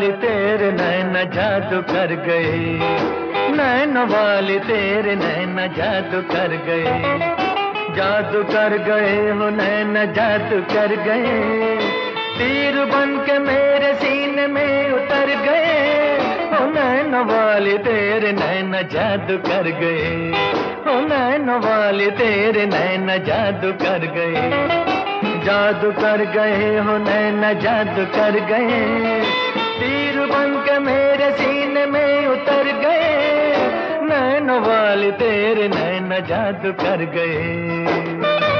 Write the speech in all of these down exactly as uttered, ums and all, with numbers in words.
वाली तेरे नैना जादू कर गए, नैना वाली तेरे नैना जादू कर गए, जादू कर गए हो नैना जादू कर गए, तीर बन के मेरे सीने में उतर गए, हो नैना वाली तेरे नैना जादू कर गए, हो नैना वाली तेरे नैना जादू कर गए, जादू कर गए हो नैना जादू कर गए, तीर बन के मेरे सीने में उतर गए, नैना वाली तेरे नैना जादू कर गए।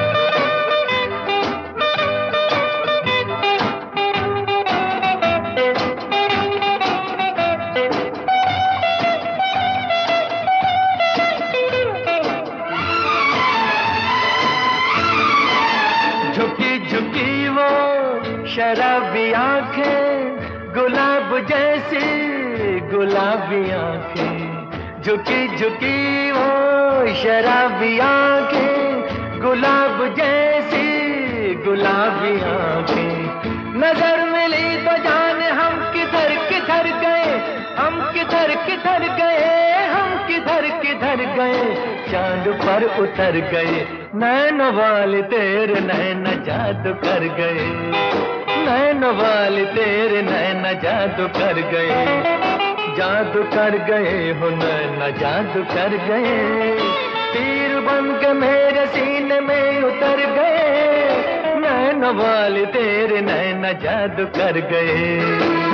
झुकी झुकी वो शराबी आंखें, गुलाब जैसी गुलाबी आंखें, झुकी झुकी वो शराबी आंखें, गुलाब जैसी गुलाबी आंखें, नजर मिली तो जाने हम किधर किधर गए, हम किधर किधर गए, हम किधर किधर गए, चांद पर उतर गए, नैना वाली तेरे नैना जादू कर गए, नैना वाली तेरे नैना जादू कर गए, जादू कर गए हो नैना जादू कर गए, तीर बन के मेरे सीने में उतर गए, नैना वाली तेरे नैना जादू कर गए।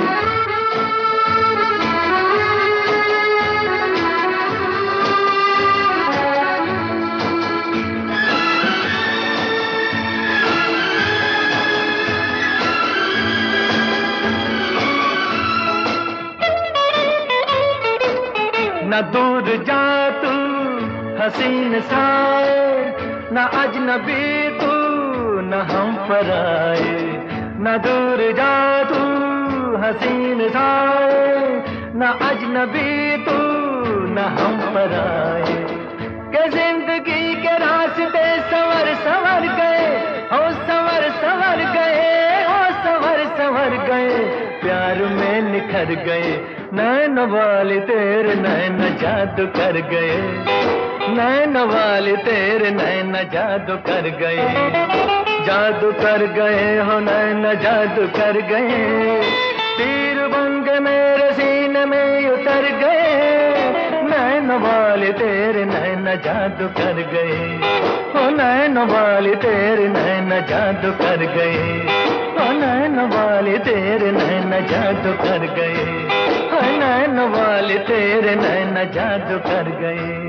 न दूर जा तू हसीन साए, न अजनबी तू न हम पर आए, न दूर जा तू हसीन साए, न अजनबी तू न हम पर आए, के जिंदगी के रास्ते सवर सवर गए, हो सवर सवर गए, हो सवर सवर गए, प्यार में निखर गए, नैना वाली तेरे नैना जादू कर गए, नैना वाली तेरे नैना जादू कर गए, जादू कर गए हो नैना जादू कर गए, तीर बन के मेरे सीने में उतर गए, नैना वाली तेरे नैना जादू कर गए, हो नैना वाली तेरे नैना जादू कर गए, हो नैना वाली तेरे नैना जादू कर गए, हो नैना वाली तेरे नैना जादू कर गए।